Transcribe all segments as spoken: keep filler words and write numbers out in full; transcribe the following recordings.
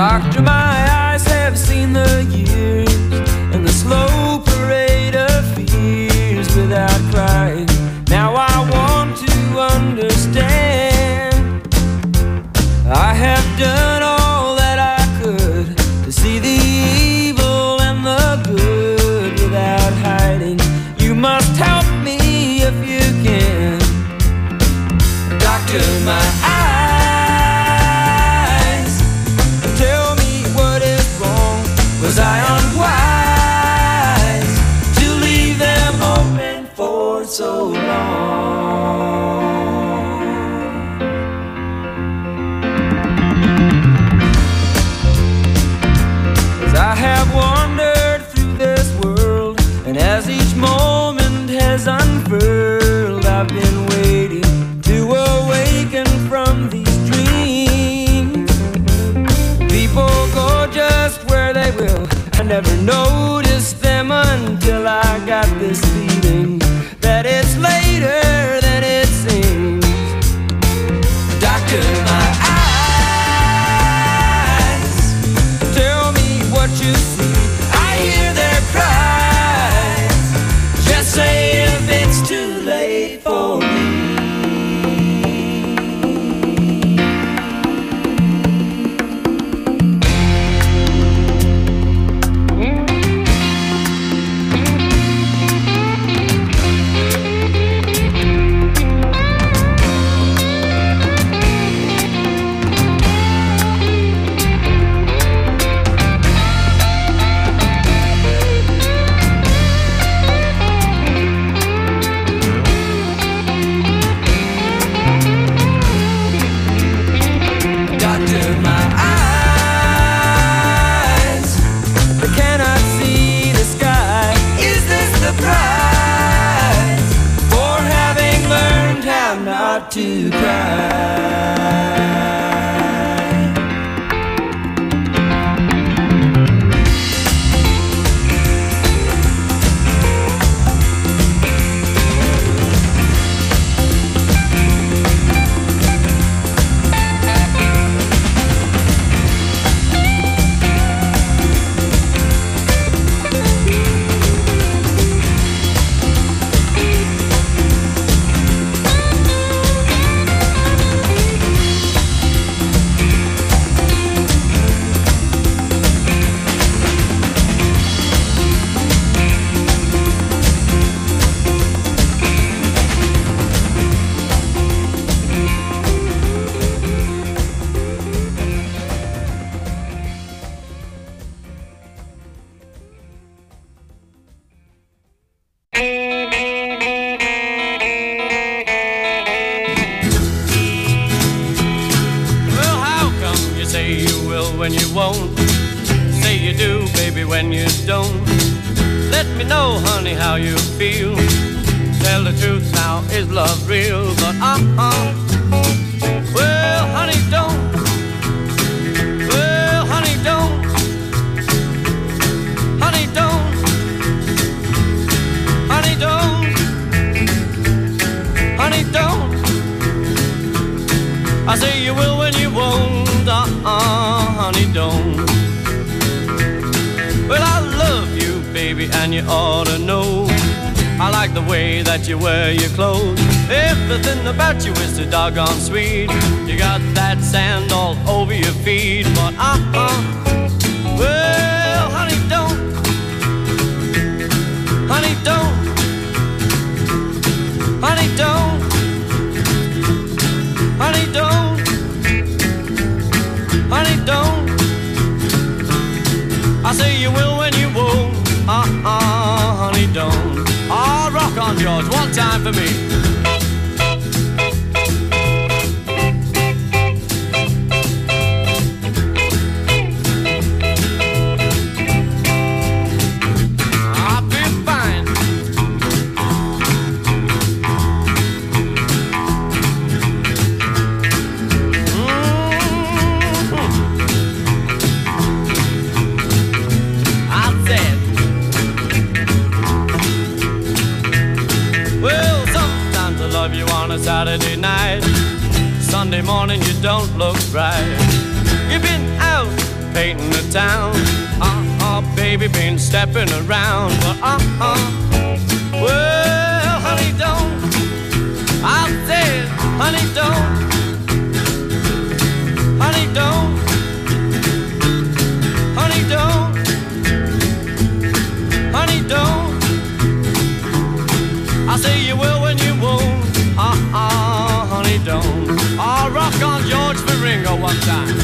Doctor, my eyes have seen the years and the slow parade of fears without crying. Now I want to understand. I have done all that I could to see the evil and the good without hiding. You must help me if you can. Doctor, my eyes, tell me what is wrong. Was I unwise to leave them open for so long? 'Cause I have wandered through this world, and as each moment has unfurled, I've been waiting to awaken from these dreams. People go just where they will. I never noticed them until I got this feeling that it's later than it seems. Doctor, my eyes, tell me what you see. I hear their cries. Just say if it's too late for me. To cry. When you won't say you do, baby, when you don't. Let me know, honey, how you feel. Tell the truth now, is love real? But uh-uh, well, honey, don't. Well, honey, don't. Honey, don't. Honey, don't. Honey, don't. I say you will when you won't. Uh-uh, honey, don't. Well, I love you, baby, and you ought to know. I like the way that you wear your clothes. Everything about you is so doggone sweet. You got that sand all over your feet. But uh-uh, well, honey, don't. Honey, don't. Honey, don't. Honey, don't. Honey, don't. I say you will when you won't. Uh-uh, honey, don't. Oh, rock on, George, one time for me. I'll be fine. A Saturday night, Sunday morning you don't look right. You've been out town. Uh-uh, baby, been stepping around. But uh-uh, well, honey, don't. I said, honey, don't. Honey, don't. Honey, don't. Honey, don't. I say you will when you won't. Uh-uh, honey, don't. I'll rock on George Ferringo one time.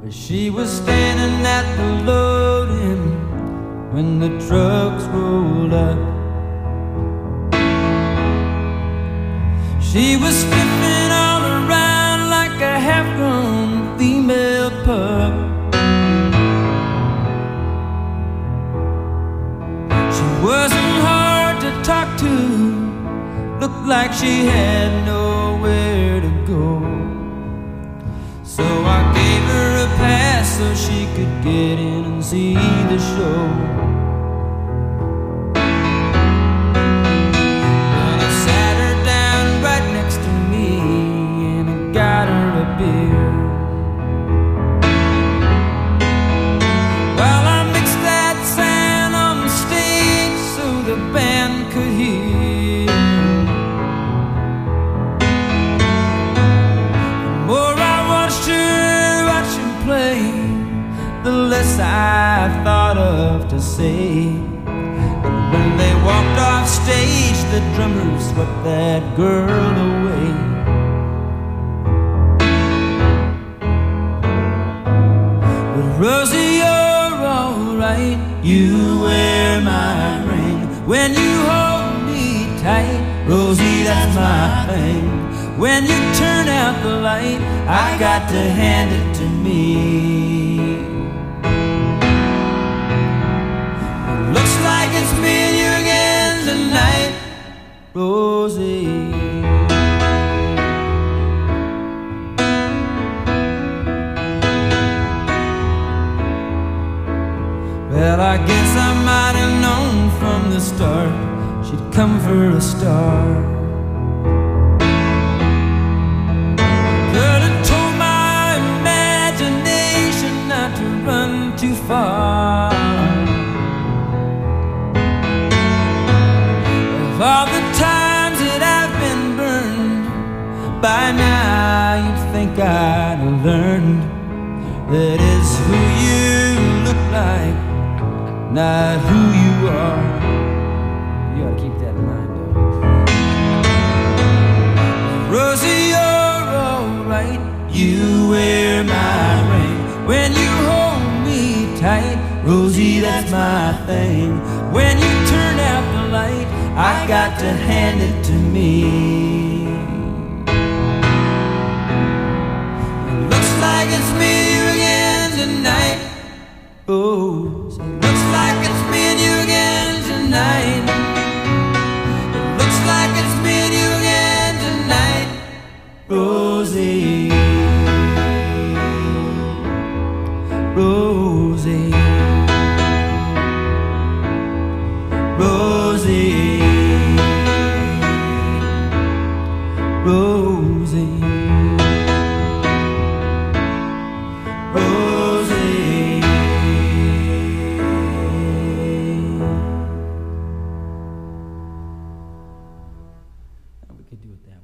She was standing at the loading when the trucks rolled up. She was sniffing all around like a half-grown female pup. She wasn't hard to talk to, looked like she had nowhere to go. So I gave her a pass so she could get in and see the show. Well, I sat her down right next to me and I got her a beer. While I mixed that sand on the stage so the band could hear. The more I watched her, watched him play, the less I thought of to say. And when they walked off stage, the drummer swept that girl away. But Rosie, you're alright. You wear my ring when you hold me tight. Rosie, that's my thing. When you turn out the light, I got to hand it to me. Looks like it's me and you again tonight, Rosie. Well, I guess I might have known from the start she'd come for a star. Could have told my imagination not to run too far. Of all the times that I've been burned, by now you'd think I'd have learned that is who you look like, not who you are. You gotta keep that in mind, though. Rosie, you're alright. You wear my ring when you hold me tight. Rosie, that's my thing. When you turn out the light, I got to hand it to me. It looks like it's me and you again tonight. Oh, so it looks like it's me and you again tonight. It looks like it's me and you again tonight, Rosie. Rosie. Rosie. Rosie. Rosie. We could do it that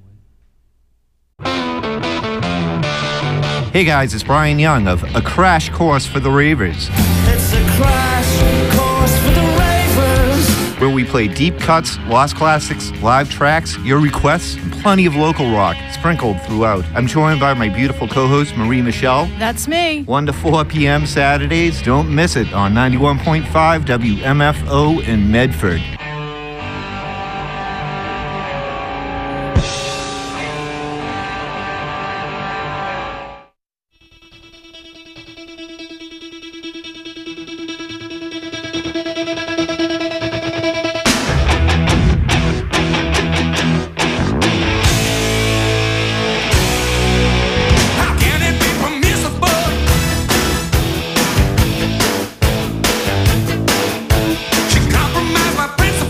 way. Hey guys, it's Brian Young of A Crash Course for the Ravers. It's a crash course for the ravers, where we play deep cuts, lost classics, live tracks, your requests, and plenty of local rock sprinkled throughout. I'm joined by my beautiful co-host, Marie Michelle. That's me. one to four p.m. Saturdays. Don't miss it on ninety-one point five W M F O in Medford. She compromised my principles.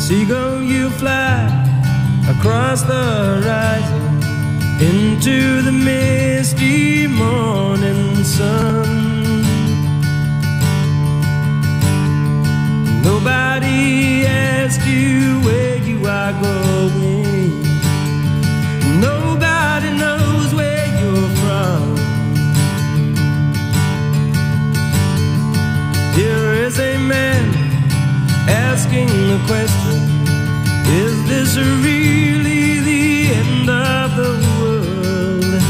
Seagull, you fly across the horizon into the misty morning sun. Nobody asks you where you are going. Nobody knows where you're from. Here is a man asking the question, is this really the end of the world?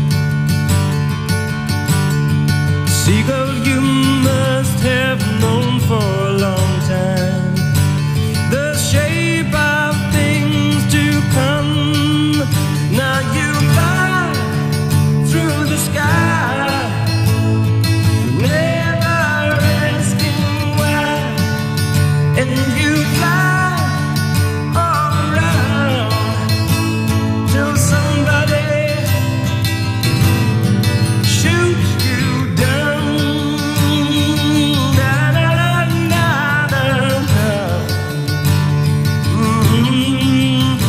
Seagull, you must have known for a long time the shape of things to come. Now you fly through the sky, never asking why, and you fly all around till somebody shoots you down. Da, da, da, da, da, da. Mm-hmm.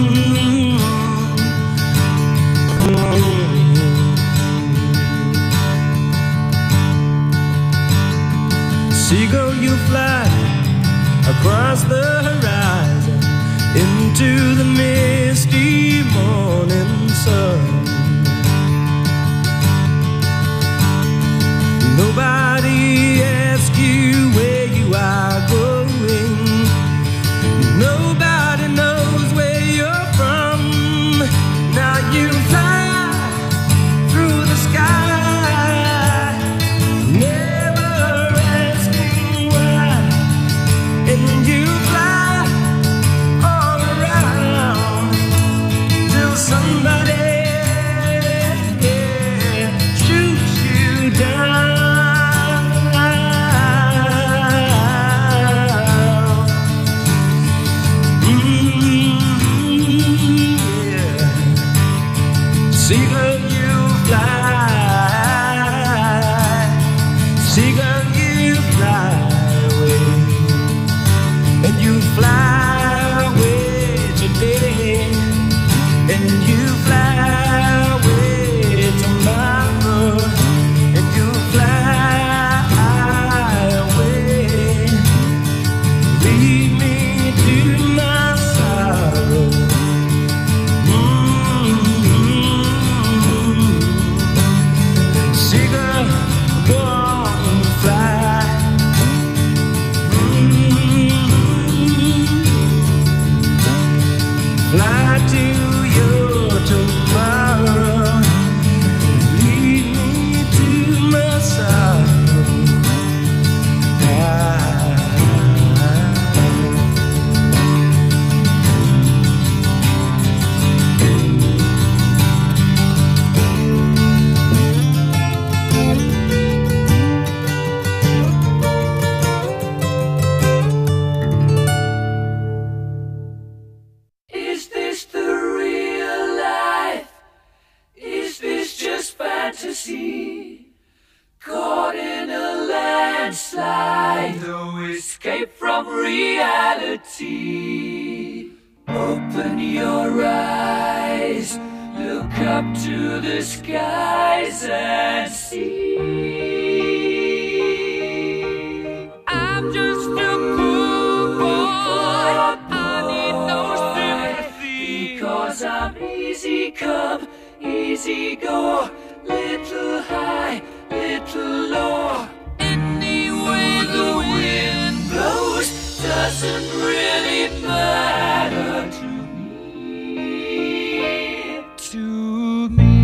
Seagull, you fly across the horizon into the misty morning sun. Nobody asks you where you are going. Nobody knows where you're from. Now you fly through the sky, never asking why, and you fly all around till somebody yeah, shoots you down. Seagull, you fly. Seagull, you fly away. And you fly away today. And you fly away tomorrow. And you fly away. Lead me to my sorrow. Seagull, go on and fly. Fly to your tomorrow. Lead me to my sorrow. Ah. Is this the real life? Is this just fantasy? Caught in a landslide, no escape from reality. Open your eyes, look up to the skies and see. I'm just a poor boy, I need no sympathy, because I'm easy come, easy go, little high, little low. Any way the wind blows doesn't really matter to me. To me.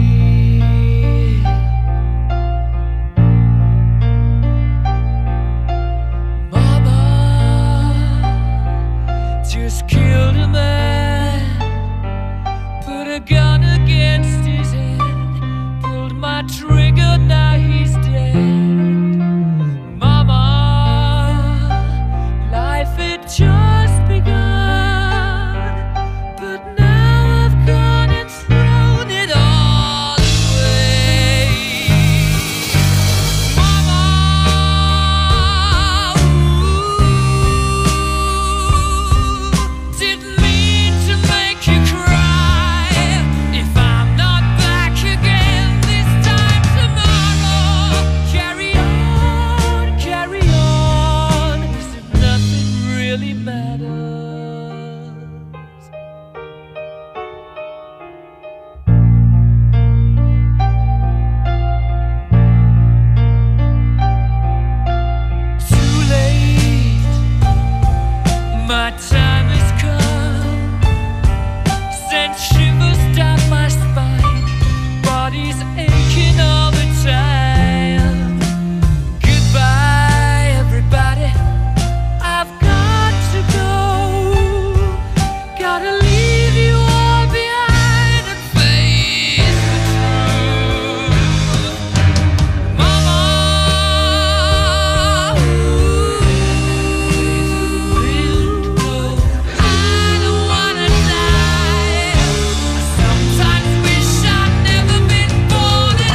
Mama just killed a man, put a gun against his head, pulled my trigger, now he's dead. Mama, life had just begun, but now I've gone and thrown it all away. Mama, ooh, My time has come, sent shivers down my spine, body's aching all the time. Goodbye everybody, I've got to go, gotta leave you all behind and face the truth. Mama, ooh, I don't wanna die. I sometimes wish I'd never been born at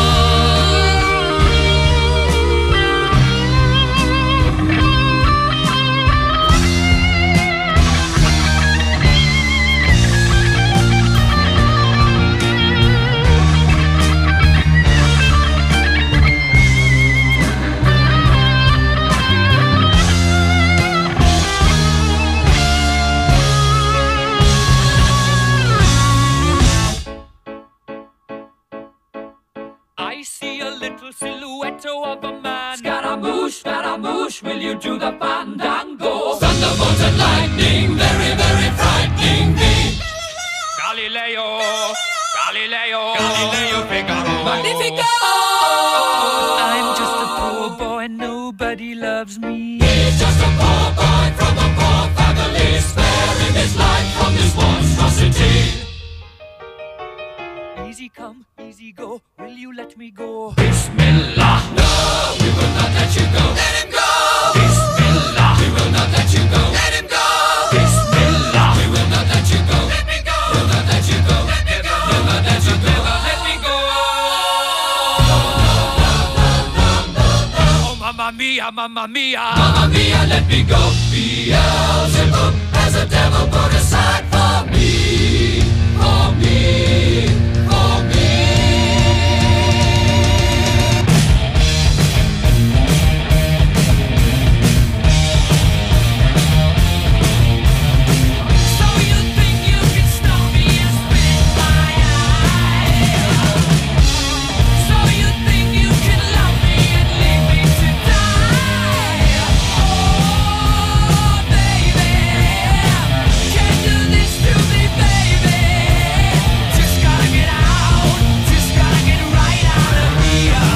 I see a little silhouette of a man. Scaramouche, Scaramouche, will you do the fandango? Thunderbolt and lightning, very, very frightening me. Galileo, Galileo, Galileo Figaro. Magnifico! I'm just a poor boy, nobody loves me. He's just a poor boy from a poor family, sparing his life from this monstrosity. Easy come, easy go, will you let me go? Bismillah, no, we will not let you go. Let him go! Bismillah, we will not let you go. Let him go! Bismillah, we will not let you go. Let me go! We'll not let you go. Let me go! We'll not let you go. Let me go! No, no, no, no, no, no, no. Oh, mamma mia, mamma mia. Mamma mia, let me go. Beelzebub has a devil put aside for me. For me. For me. So you think you can stop me and spit my eye? So you think you can love me and leave me to die? Oh, baby, can't do this to me, baby. Just gotta get out, just gotta get right out of here.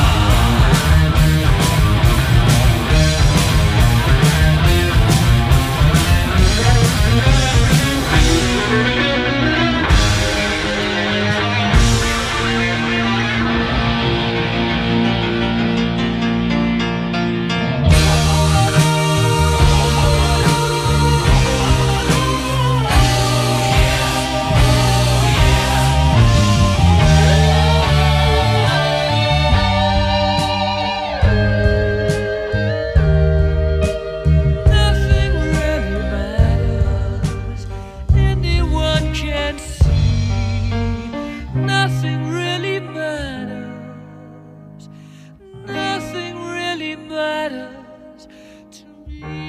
Nothing really matters, anyone can see. Nothing really matters, nothing really matters to me.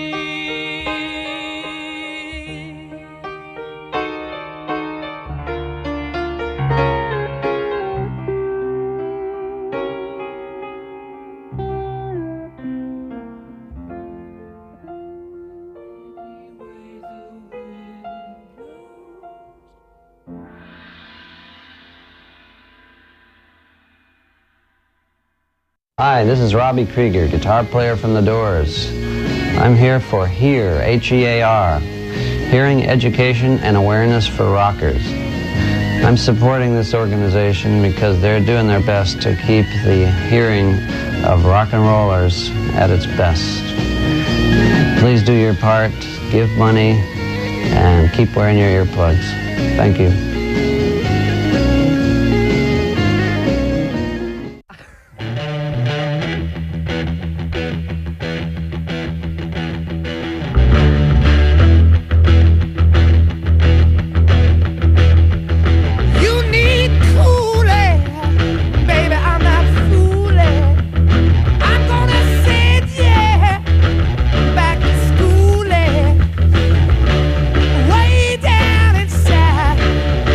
Hi, this is Robbie Krieger, guitar player from The Doors. I'm here for HEAR, H E A R, Hearing Education and Awareness for Rockers. I'm supporting this organization because they're doing their best to keep the hearing of rock and rollers at its best. Please do your part, give money, and keep wearing your earplugs. Thank you. You need cool air, baby, I'm not fooling. I'm gonna send yeah back to school, way down inside.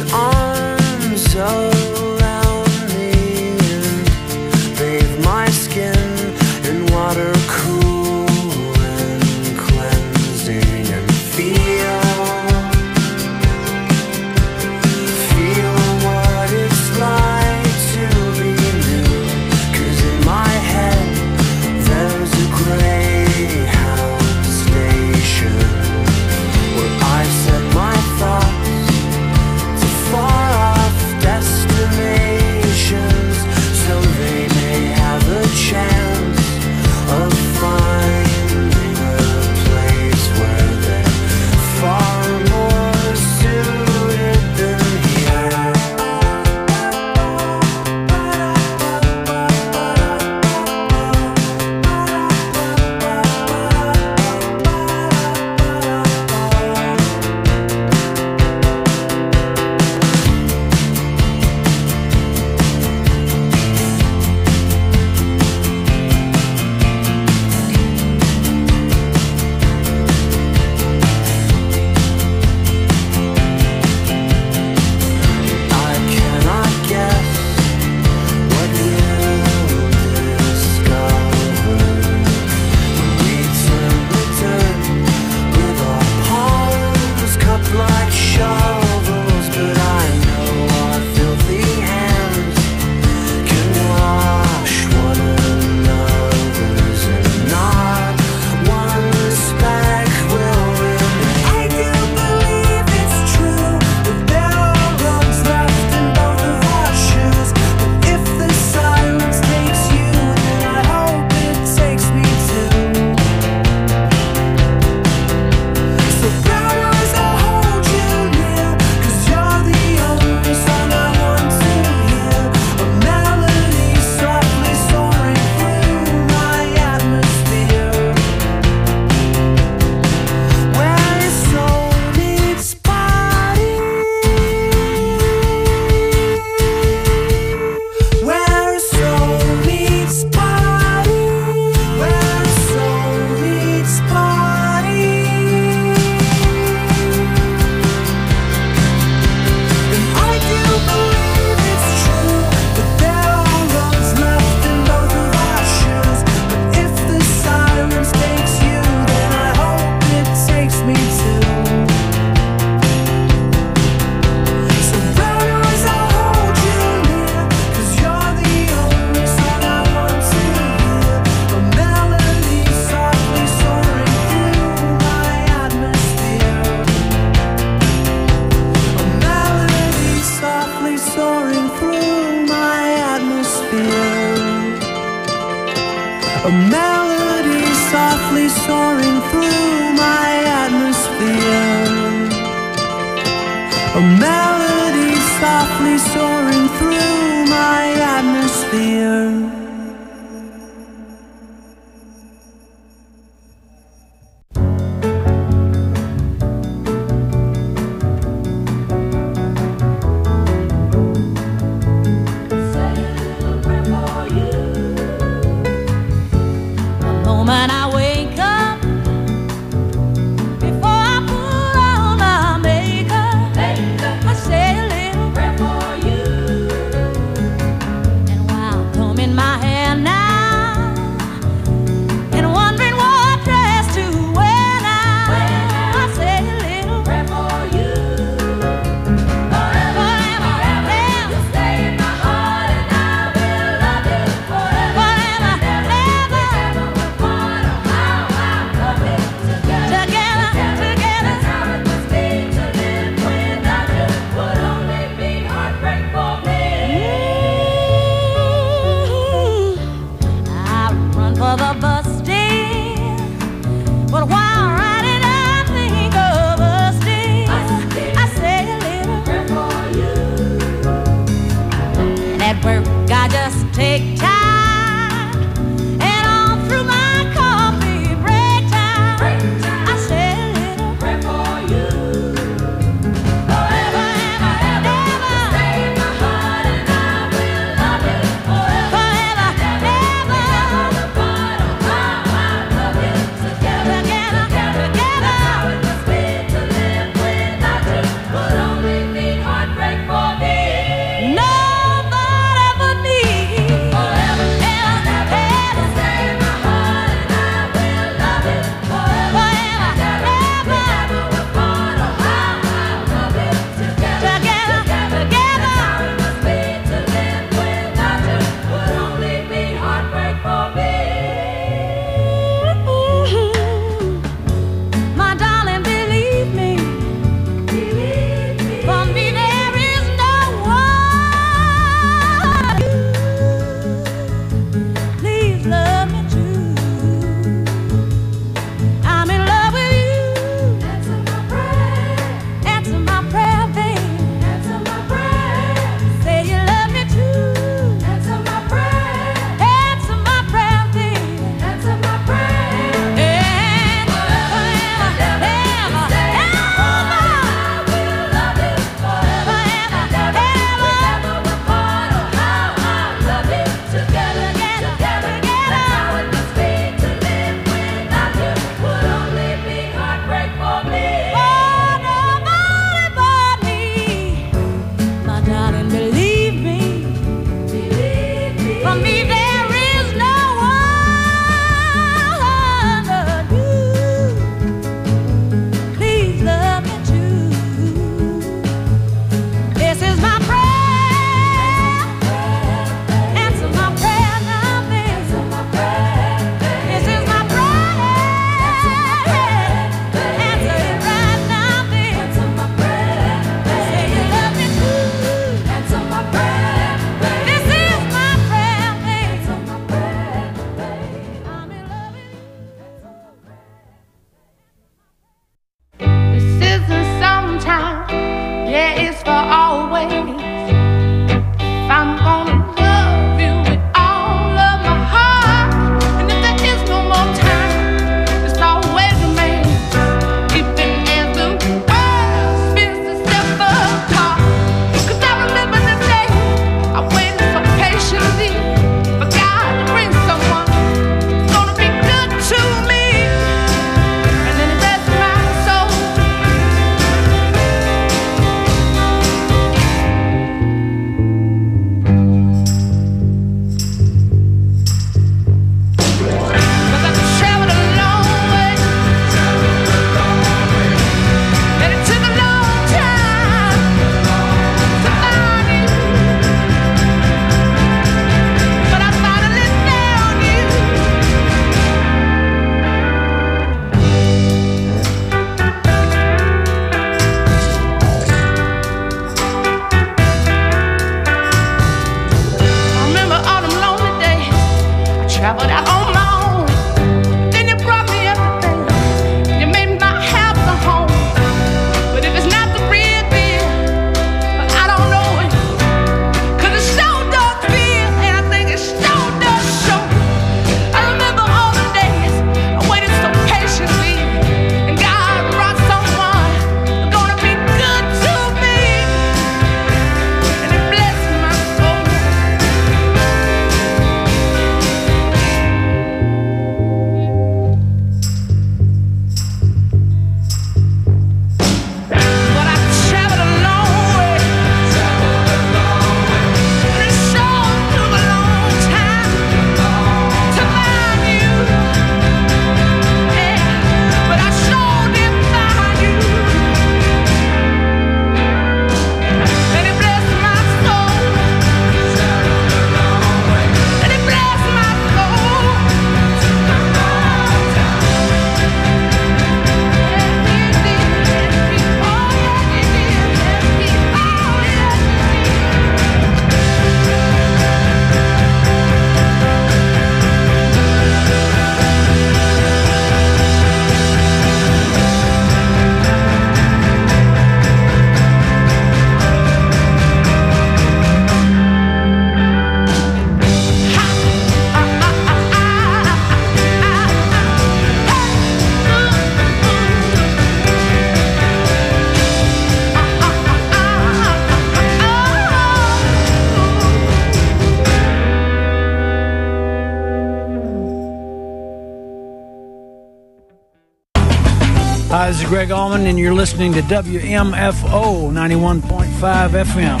Hi, this is Greg Allman, and you're listening to W M F O ninety-one point five F M.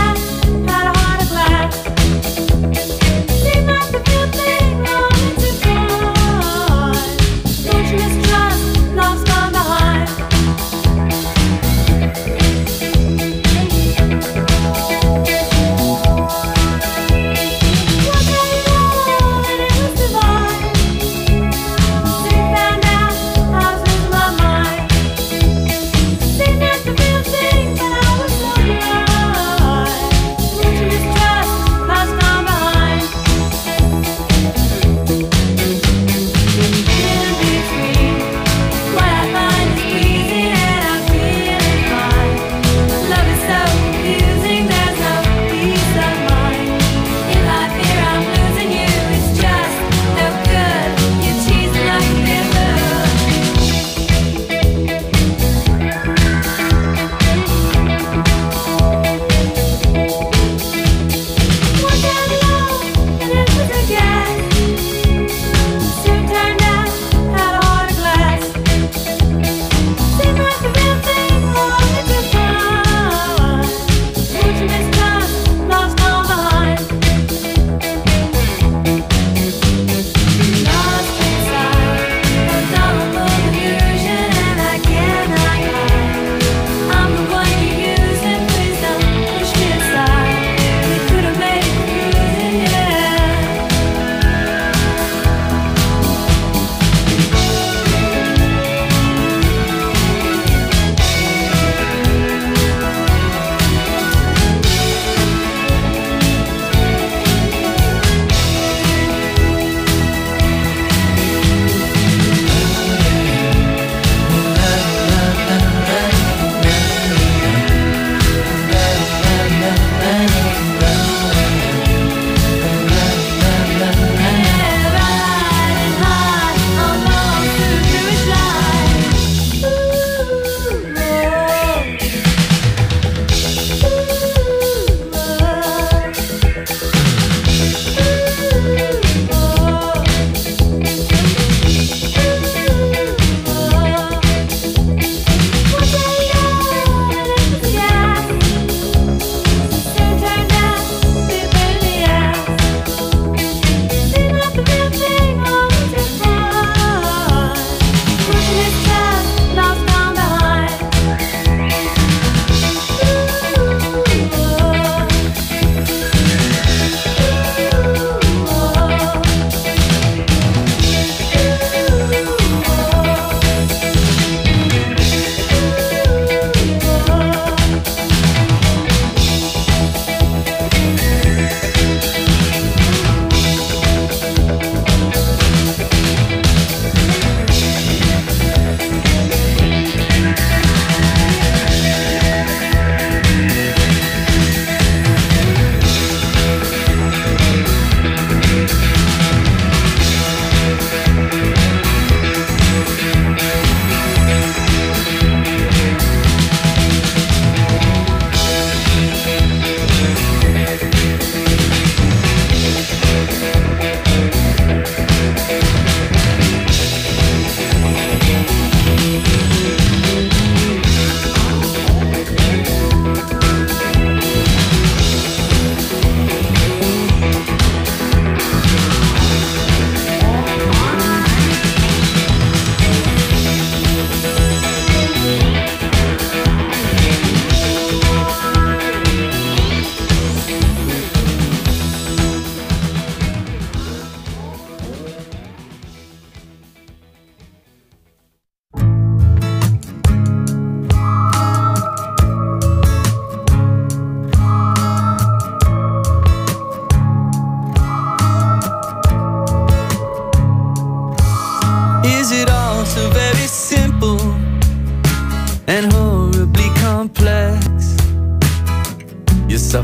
Seemed like the few thing wrong to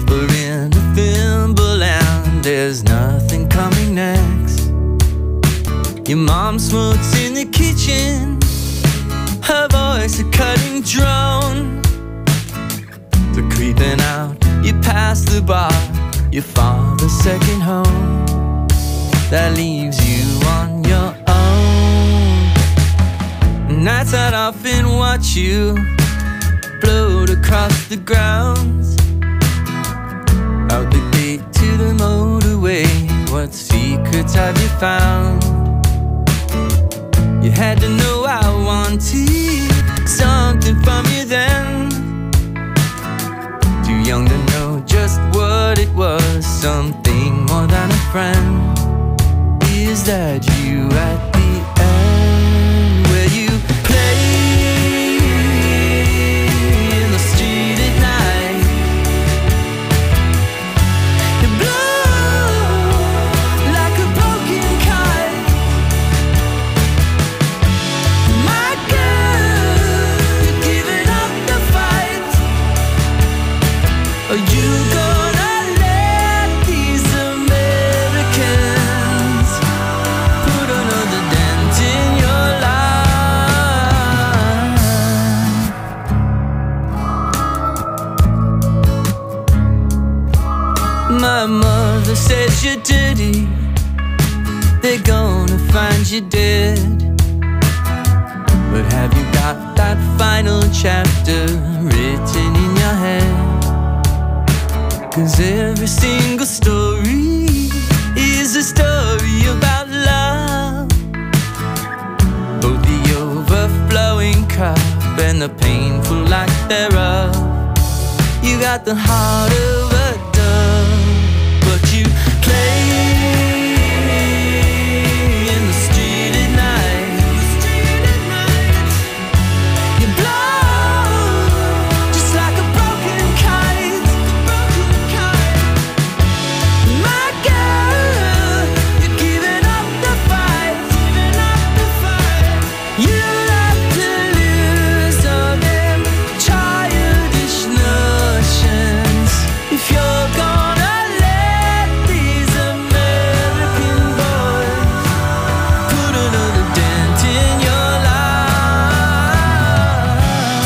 sulfur in a thimble and there's nothing coming next. Your mom smokes in the kitchen, her voice a cutting drone. But creeping out, you pass the bar, your father's second home. That leaves you on your own. Nights I'd often watch you float across the grounds, out the gate to the motorway. What secrets have you found? You had to know I wanted something from you then. Too young to know just what it was, something more than a friend. Is that you at the end, where you play in the street at night? You blow like a broken kite. My girl, you're giving up the fight. Are you gonna let these Americans put another dent in your life? My mother says you're dirty, they're gonna find you dead. But have you got that final chapter written in your head? 'Cause every single story is a story about love, both the overflowing cup and the painful lack thereof. You got the heart of a dove, but you play in the street at night. You blow just like a broken kite. My girl, you're giving up the fight. You'll have to lose all them childish notions if you're gonna let these American boys put another dent in your life.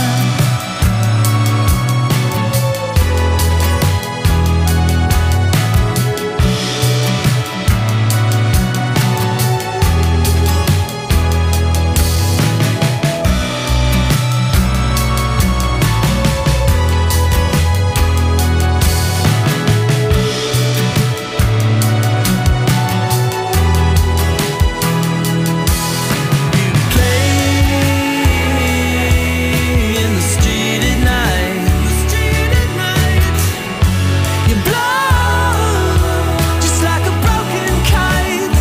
You play in the street at night. You blow just like a broken kite.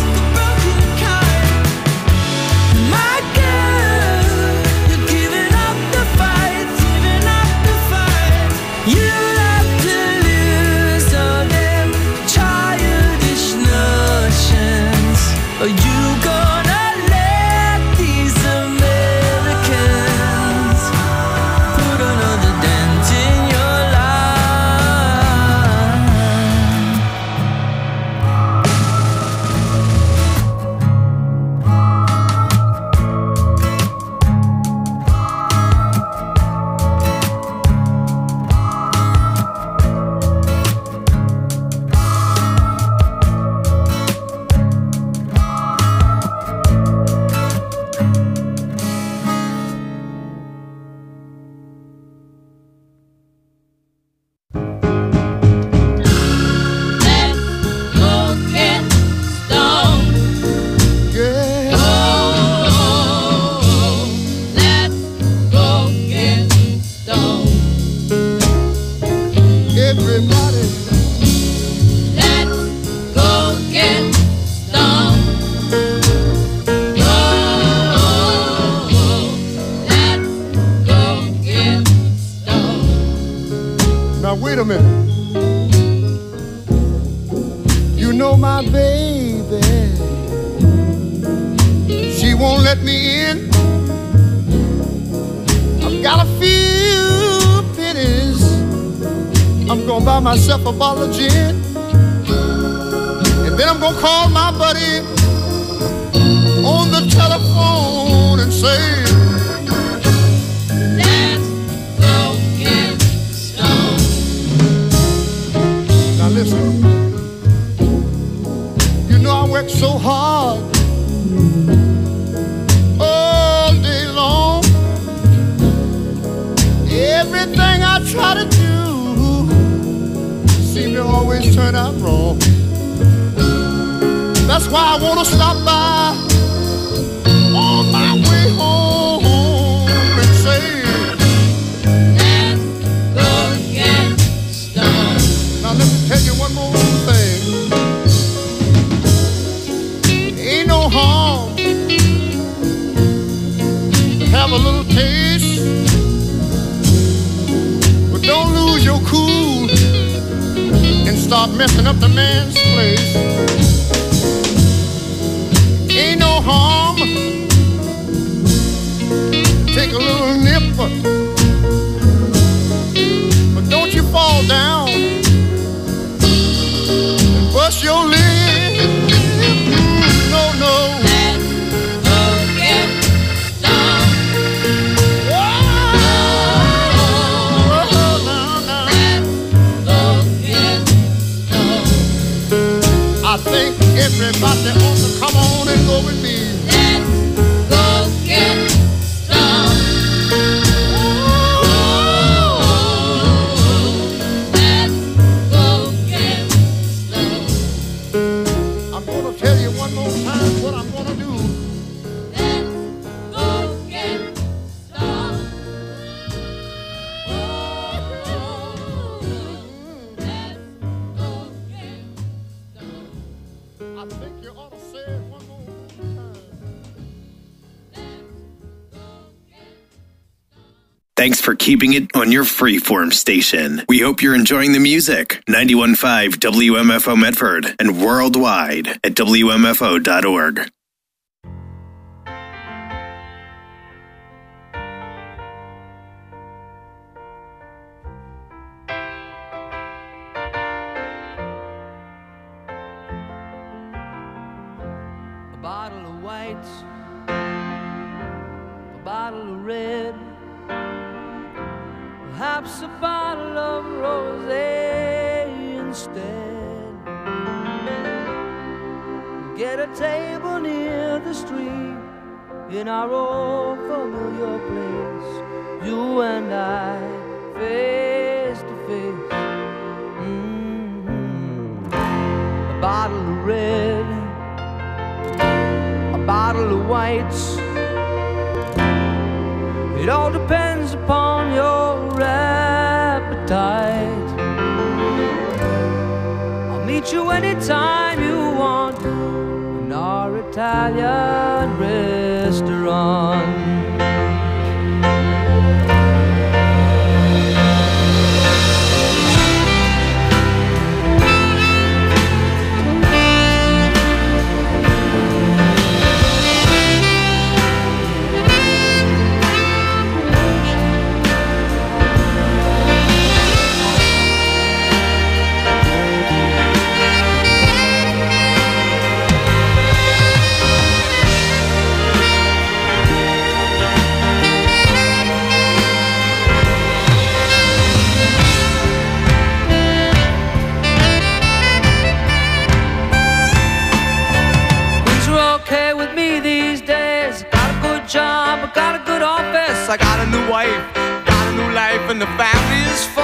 My girl, you're giving up the fight. You'll have to lose all them childish notions. Are you gonna let these Americans put another dent in your life? Everybody, Let's go get stoned. Oh, let's go get stoned. now wait a minute. You know my baby, she won't let me in. I've got a few pennies I'm gonna buy myself a bottle of gin, and then I'm gonna call my buddy on the telephone and say, let's go get stoned. now listen, you know I work so hard all day long. Everything I try to do seem to always turn out wrong. That's why I wanna stop by on my way home and say, let's go get stoned. now let me tell you one more thing. Ain't no harm to have a little taste, but don't lose your cool and start messing up the man's place. Ain't no harm, take a little nip, but don't you fall down and bust your lip. No, no. Let's go get stoned. Whoa, now, now. Let's go get stoned. I think everybody ought to come on and go with me. Let's go get stoned. Let's go get stoned. I'm gonna tell you one more time what I'm gonna do. Let's go get stoned. Let's go get stoned. I think you ought to say it one more time. Thanks for keeping it on your freeform station. We hope you're enjoying the music. ninety-one point five W M F O Medford and worldwide at W M F O dot org. A bottle of white, a bottle of red, perhaps a bottle of rosé instead. Get a table near the stream in our old familiar place, you and I, face to face. Mm-hmm. A bottle of red, a bottle of whites. It all depends upon your appetite. I'll meet you anytime you want in our Italian restaurant. I got a new wife, got a new life, and the family is fine.